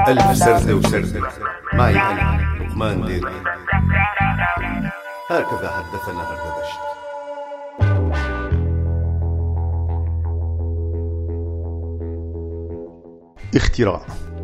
ألف سردة وسردة معي أنا لقمان ديركي. هكذا حدثنا هردبشت. اختراع.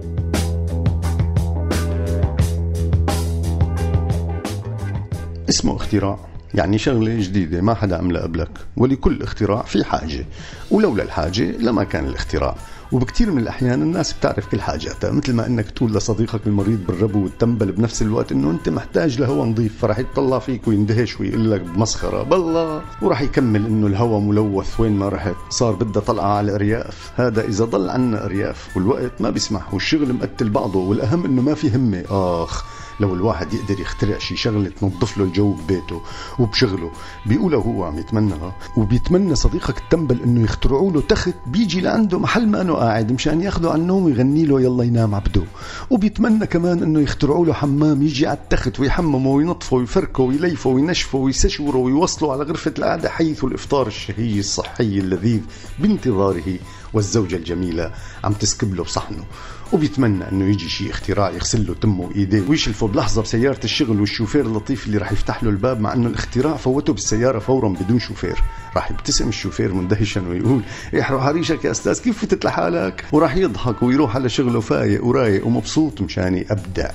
اسمه اختراع، يعني شغلة جديدة ما حدا عملها قبلك، ولكل اختراع في حاجة، ولولا الحاجة لما كان الاختراع. وبكتير من الأحيان الناس بتعرف كل حاجاتها، مثل ما انك تقول لصديقك المريض بالربو والتنبل بنفس الوقت انه انت محتاج لهواء نظيف، فرح يتطلع فيك ويندهش ويقول لك بمسخرة بالله، وراح يكمل انه الهواء ملوث وين ما رحت، صار بدها طلعة على الأرياف. هذا إذا ضل عنا أرياف والوقت ما بيسمح والشغل مقتل بعضه، والأهم انه ما في همة. لو الواحد يقدر يخترع شي شغلة تنظف له الجو ببيته وبشغله، بيقوله هو عم يتمنى، وبيتمنى صديقك التنبل انه يخترعوا له تخت بيجي لعنده محل ما انه قاعد مشان ياخده عن النوم ويغني له يلا ينام عبده. وبيتمنى كمان انه يخترعوا له حمام يجي على التخت ويحممه وينظفه ويفركه ويليفه وينشفه ويسشوره ويوصله على غرفة القعدة حيث الإفطار الشهي الصحي اللذيذ بانتظاره، والزوجة الجميلة عم تسكب له بصحنه. وبيتمنى انه يجي شيء اختراع يغسل له تمه وايديه ويشلفه بلحظه بسياره الشغل والشوفير اللطيف اللي راح يفتح له الباب، مع انه الاختراع فوته بالسياره فورا بدون شوفير. راح يبتسم الشوفير مندهشا ويقول يحرق حريشك يا استاذ، كيف فتت لحالك؟ وراح يضحك ويروح على شغله فايق ورايق ومبسوط مشان ابدع.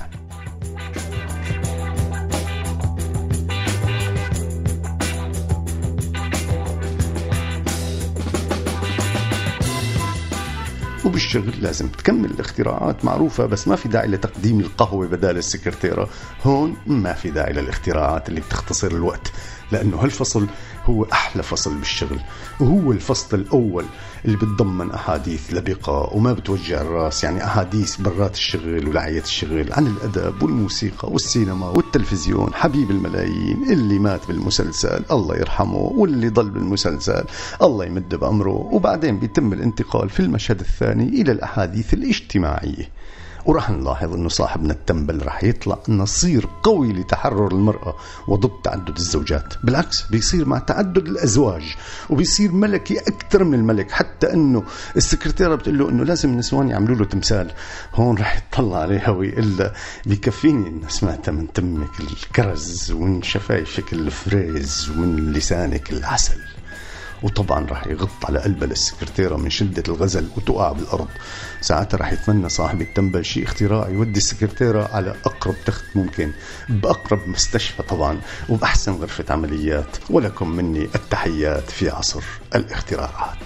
وبالشغل لازم تكمل الاختراعات معروفة، بس ما في داعي لتقديم القهوة بدال السكرتيرة. هون ما في داعي للاختراعات اللي بتختصر الوقت، لأنه هالفصل هو أحلى فصل بالشغل، وهو الفصل الأول اللي بتضمن أحاديث لبقة وما بتوجع الراس، يعني أحاديث برات الشغل ولعية الشغل عن الأدب والموسيقى والسينما والتلفزيون. حبيب الملايين اللي مات بالمسلسل الله يرحمه، واللي ضل بالمسلسل الله يمد بأمره. وبعدين بيتم الانتقال في المشهد الثاني إلى الأحاديث الاجتماعية، وراح نلاحظ أنه صاحبنا التنبل راح يطلع نصير قوي لتحرر المرأة وضد تعدد الزوجات. بالعكس بيصير مع تعدد الأزواج وبيصير ملكي أكثر من الملك، حتى أنه السكرتيرة بتقول له أنه لازم النسوان يعملوا له تمثال. هون راح يطلع عليها ويقول بيكفيني أن سمعت من تمك الكرز ومن شفايفك الفريز ومن لسانك العسل. وطبعا راح يغط على قلبها للسكرتيرة من شدة الغزل وتقع بالأرض. ساعتها راح يتمنى صاحب التنبل شيء اختراع يودي السكرتيرة على أقرب تخت ممكن، بأقرب مستشفى طبعا، وبأحسن غرفة عمليات. ولكم مني التحيات في عصر الاختراعات.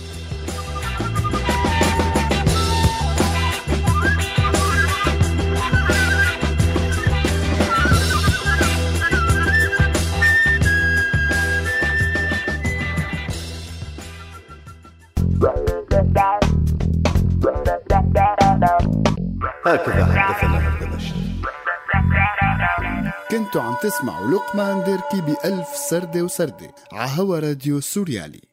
هكذا حدثنا هردبشت. كنتوا عم تسمعوا لقمان ديركي بألف سردة وسردة عهوا راديو سوريالي.